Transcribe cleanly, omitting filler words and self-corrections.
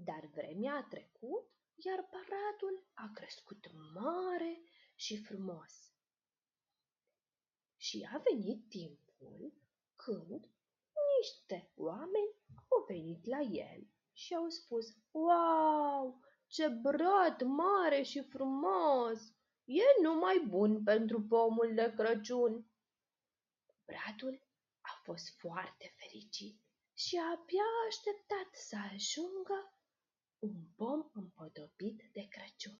Dar vremea a trecut, iar bradul a crescut mare și frumos. Și a venit timpul când niște oameni au venit la el și au spus: „Wow, ce brad mare și frumos! E numai bun pentru pomul de Crăciun!” Bradul a fost foarte fericit și abia a așteptat să ajungă un pom împodobit de Crăciun.